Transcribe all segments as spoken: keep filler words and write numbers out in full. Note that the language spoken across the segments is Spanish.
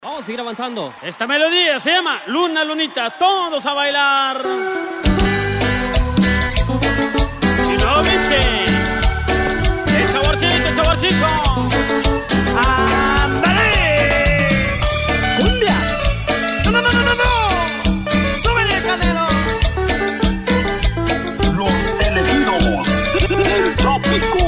Vamos a seguir avanzando. Esta melodía se llama Luna, Lunita, todos a bailar. Y no viste, el saborcito, el saborcito. ¡Ándale! ¡Cumbia! ¡No, no, no, no, no! no! ¡Súbele, Canelo! Los elegidos del trópico.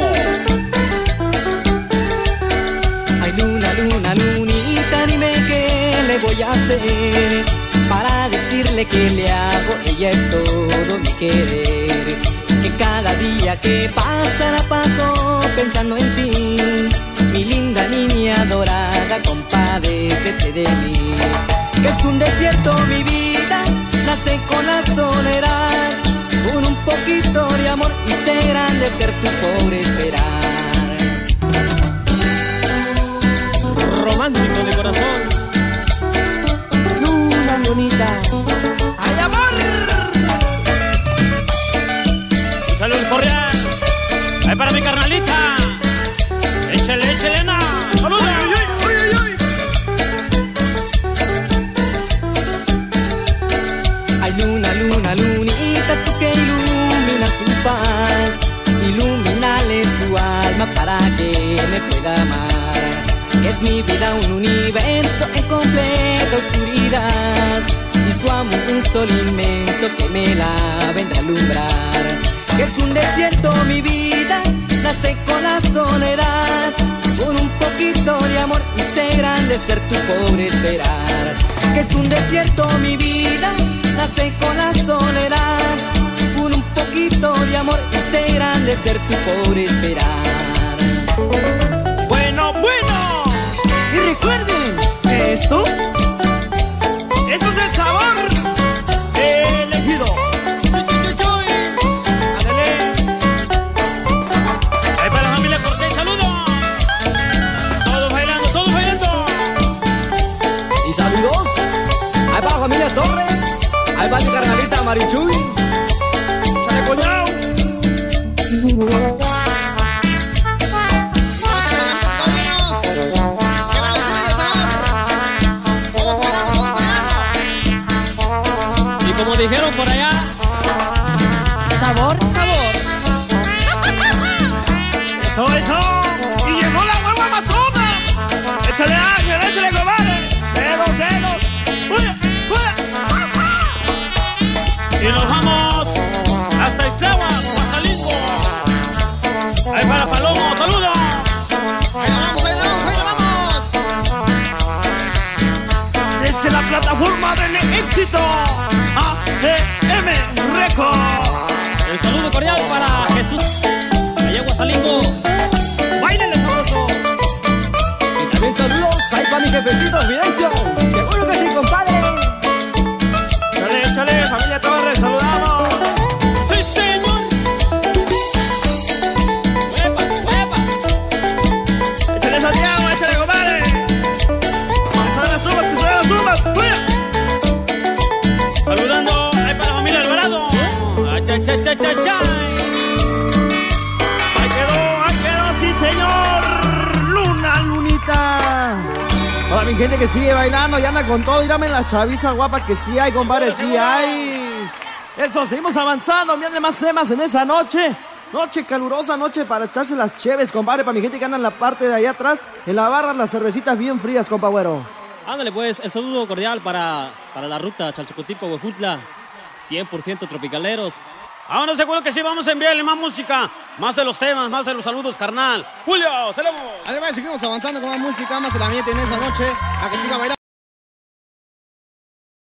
Ay, luna, luna, lunita, dime qué le voy a hacer para decirle que le hago. Ella es todo mi querer, que cada día que pasa la paso pensando en ti. Mi linda niña dorada, compadécete de mí. Que es un desierto mi vida, nace con la soledad. Con un poquito de amor hice grande ser tu pobre esperar. Romántico de corazón. Luna, lunita. ¡Ay, amor! Un saludo cordial. Ahí para mi carnalita. Échale, échale, na. ¡Saludos! ¡Uy, uy, uy, uy! Ay, luna, luna, lunita, tú que iluminas su paz, ilumínale su alma para que me pueda amar. Es mi vida un universo en completa oscuridad, y su amor un sol inmenso que me la vendrá a alumbrar. Que es un desierto mi vida, nace con la soledad. Con un poquito de amor hice grande ser tu pobre esperar. Que es un desierto mi vida, nace con la soledad. Con un poquito de amor hice grande ser tu pobre esperar. Bueno, bueno. Y recuerden, esto, Esto es el sabor elegido. Ándale. Ahí para la familia Cortés, saludos. Todos bailando, todos bailando. y saludos. Ahí va la familia Torres, ahí va mi carnalita Marichuy. Sale coñao. Y como dijeron por allá, Sabor, sabor. Eso, eso. Y llegó la hueva matrona. Échale ángel, échale globales. Dedos, dedos. ¡Fuera, fuera! Y nos vamos hasta Ixtlahuac, Coatzalingo. Ahí para Palomo, saludos. Ahí la vamos, ahí la vamos, ahí la vamos. Desde la plataforma del éxito, A G M Records. el saludo cordial para Jesús, allá en Coatzalingo. ¡Báilele sabroso! Y también saludos ahí para mi jefecito Fidencio. Seguro que sí, compadre. Échale, échale, familia Torres, saludamos. ¡Sí, señor! ¡Huepa, huepa! Échale Santiago, échale compadre. Que son las zumbas, que son las zumbas. ¡Fuera! Saludando ahí para la familia Alvarado. ¡Ay, ay, ay, ay, ay, ay! Ahí quedó, ahí quedó, sí señor. Luna, lunita. Hola mi gente que sigue bailando y anda con todo, dígame las chavizas guapas que sí hay, compadre, sí hay. Eso, seguimos avanzando, miren más temas en esa noche. Noche calurosa, noche para echarse las cheves, compadre, para mi gente que anda en la parte de allá atrás, en la barra, las cervecitas bien frías, compa güero. Ándale pues, el saludo cordial para, para la ruta Chalchicotilpa, Huejutla. cien por ciento tropicaleros. Vámonos, seguro que sí, vamos a enviarle más música, más de los temas, más de los saludos, carnal. Julio, saludos. Además, seguimos avanzando con más música, más el ambiente en esa noche, a que siga bailando.